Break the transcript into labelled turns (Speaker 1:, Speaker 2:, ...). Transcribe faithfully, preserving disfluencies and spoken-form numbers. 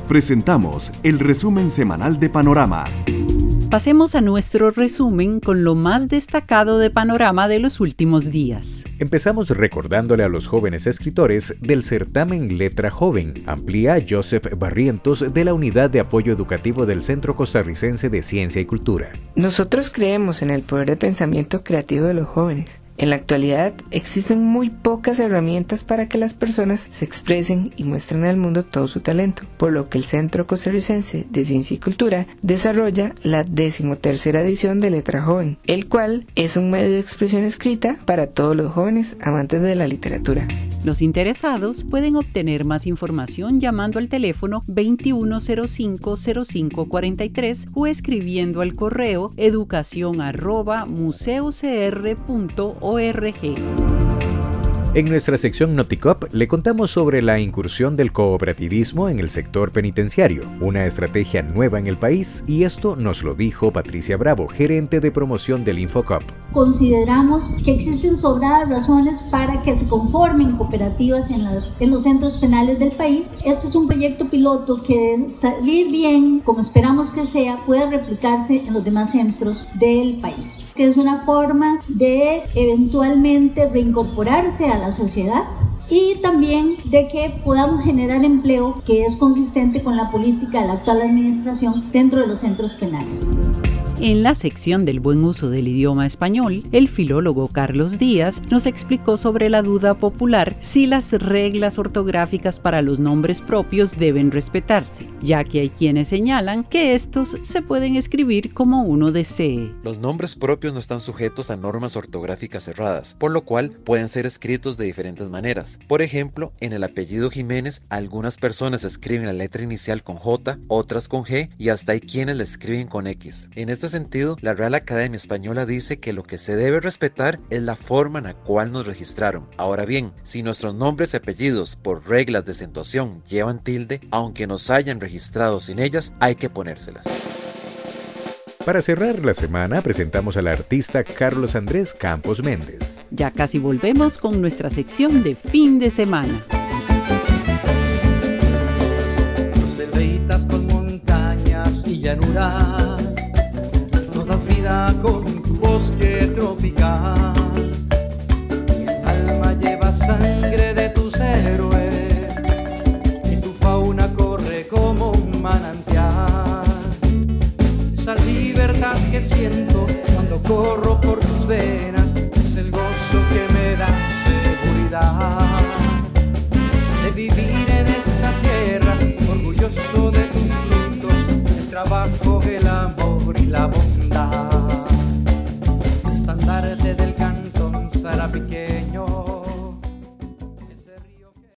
Speaker 1: Presentamos el resumen semanal de Panorama.
Speaker 2: Pasemos a nuestro resumen con lo más destacado de Panorama de los últimos días.
Speaker 3: Empezamos recordándole a los jóvenes escritores del certamen Letra Joven. Amplía Joseph Barrientos de la Unidad de Apoyo Educativo del Centro Costarricense de Ciencia y Cultura.
Speaker 4: Nosotros creemos en el poder de pensamiento creativo de los jóvenes. En la actualidad existen muy pocas herramientas para que las personas se expresen y muestren al mundo todo su talento, por lo que el Centro Costarricense de Ciencia y Cultura desarrolla la decimotercera edición de Letra Joven, el cual es un medio de expresión escrita para todos los jóvenes amantes de la literatura.
Speaker 2: Los interesados pueden obtener más información llamando al teléfono veintiuno cero cinco cero cinco cuarenta y tres o escribiendo al correo educación arroba museocr punto org.
Speaker 3: En nuestra sección Noticop le contamos sobre la incursión del cooperativismo en el sector penitenciario, una estrategia nueva en el país, y esto nos lo dijo Patricia Bravo, gerente de promoción del Infocop.
Speaker 5: Consideramos que existen sobradas razones para que se conformen cooperativas en, las, en los centros penales del país. Este es un proyecto piloto que, de salir bien, como esperamos que sea, puede replicarse en los demás centros del país, que es una forma de eventualmente reincorporarse a la sociedad y también de que podamos generar empleo que es consistente con la política de la actual administración dentro de los centros penales.
Speaker 2: En la sección del buen uso del idioma español, el filólogo Carlos Díaz nos explicó sobre la duda popular si las reglas ortográficas para los nombres propios deben respetarse, ya que hay quienes señalan que estos se pueden escribir como uno desee.
Speaker 6: Los nombres propios no están sujetos a normas ortográficas cerradas, por lo cual pueden ser escritos de diferentes maneras. Por ejemplo, en el apellido Jiménez, algunas personas escriben la letra inicial con J, otras con G y hasta hay quienes la escriben con X. En este sentido, la Real Academia Española dice que lo que se debe respetar es la forma en la cual nos registraron. Ahora bien, si nuestros nombres y apellidos por reglas de acentuación llevan tilde, aunque nos hayan registrado sin ellas, hay que ponérselas.
Speaker 3: Para cerrar la semana, presentamos al artista Carlos Andrés Campos Méndez.
Speaker 2: Ya casi volvemos con nuestra sección de fin de semana.
Speaker 7: Cerveitas con montañas y llanuras, nos das vida con tu bosque tropical. Mi alma lleva sangre de tus héroes y tu fauna corre como un manantial. Esa libertad que siento cuando corro por tus venas es el gozo que me da seguridad de vivir en esta tierra, orgulloso de tus frutos, el trabajo, el amor y la bondad. Estandarte del cantón Sarapiqueño.